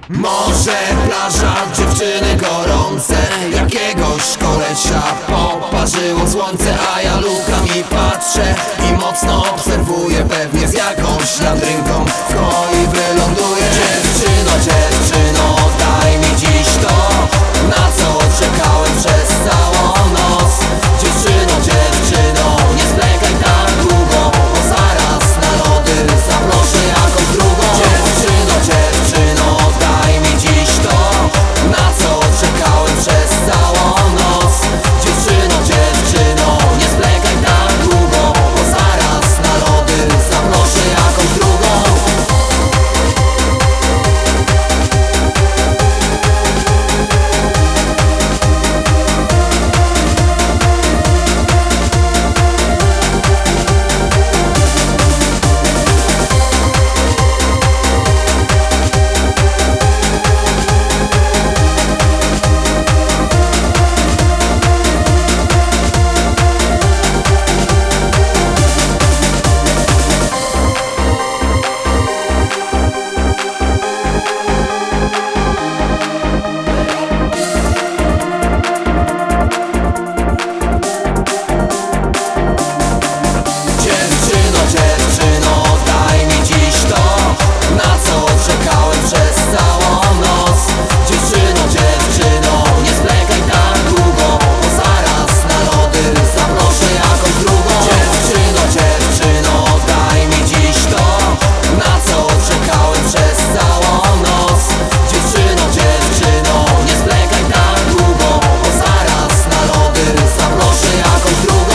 Morze, plaża, dziewczyny gorące, jakiegoś kolesia poparzyło słońce. A ja lukam i patrzę i mocno obserwuję, pewnie z jakąś landrynką w koi wyląduję. Dziewczyno, dziewczyno, daj mi dziś to, na co czekałem przez całą noc. Dziewczyno, dziewczyno, nie zwlekaj tak długo, bo zaraz na lody zaproszę jakąś drugą. Dziewczyno, dziewczyno, daj mi dziś to, na co czekałem przez całą noc. Dziewczyno, dziewczyno, nie zwlekaj tak długo, bo zaraz na lody zaproszę jakąś drugą. Dziewczyno, daj mi dziś to, na co czekałem przez całą noc. Dziewczyno, dziewczyno, nie zwlekaj tak długo, bo zaraz na lody zaproszę jakąś drugą. Dziewczyno, dziewczyno, daj mi dziś to, na co czekałem przez całą noc. Dziewczyno, dziewczyno, nie zwlekaj tak długo, bo zaraz na lody zaproszę jakąś drugą.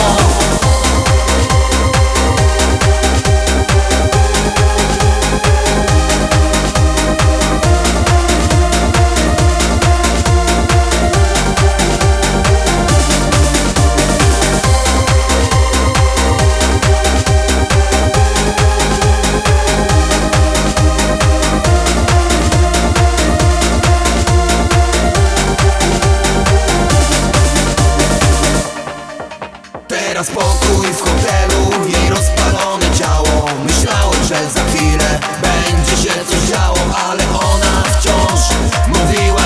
Teraz pokój w hotelu, jej rozpalone ciało. Myślałem, że za chwilę będzie się coś działo, ale ona wciąż mówiła